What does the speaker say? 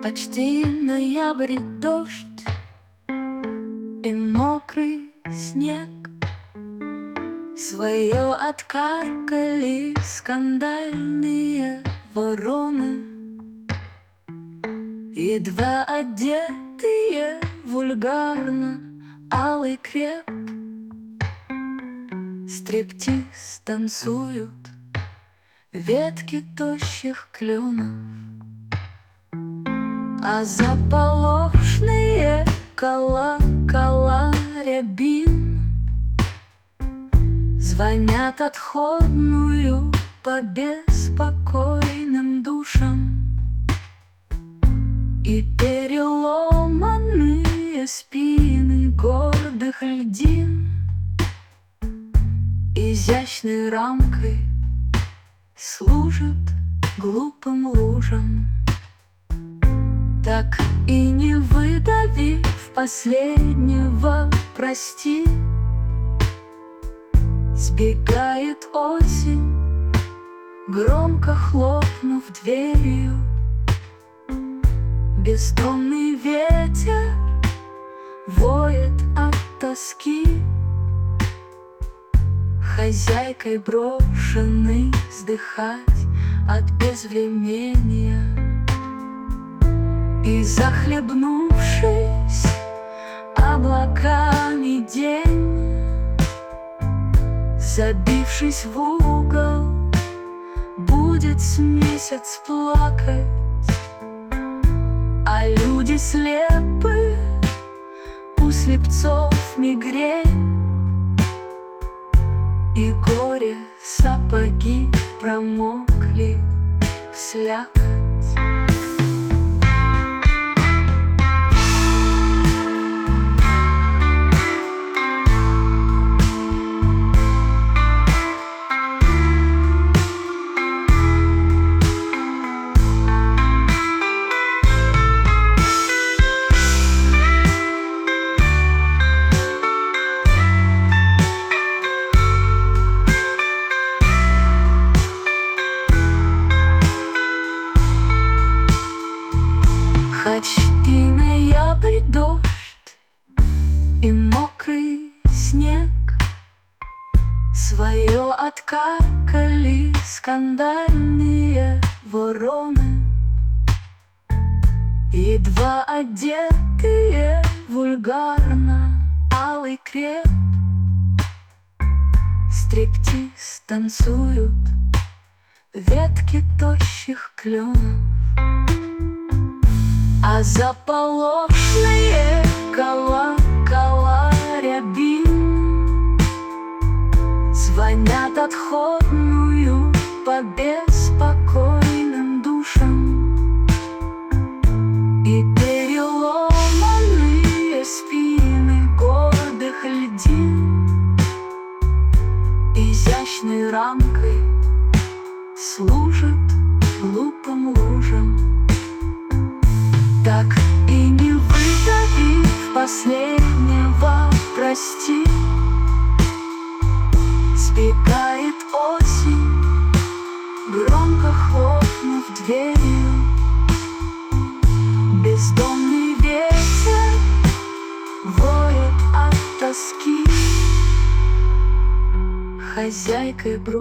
Почти ноябрь, дождь и мокрый снег свое откаркали скандальные вороны, едва одетые вульгарно, алый креп. Стриптиз танцуют ветки тощих кленов, а заполошные колокола рябин звонят отходную по беспокойным душам. И переломанные спины гордых льдин изящной рамкой служат глупым лужам. Так и не выдавив последнего «прости», сбегает осень, громко хлопнув дверью. Бездомный ветер воет от тоски, хозяйкой брошенный вздыхать от безвремения. И захлебнувшись облаками день, забившись в угол, будет с месяц плакать. А люди слепы, у слепцов мигрень, и горе сапоги промокли в слякоть. Хоть и ноябрь, дождь и мокрый снег свое откаркали скандальные вороны, едва одетые вульгарно, алый креп. Стриптиз танцуют ветки тощих кленов, а заполошные колокола рябин звонят отходную по беспокойным душам. И переломанные спины гордых льдин изящной рамкой служат глупым лужам. Так и не выдавив последнего «прости», сбегает осень, громко хлопнув дверью. Бездомный ветер воет от тоски, хозяйкой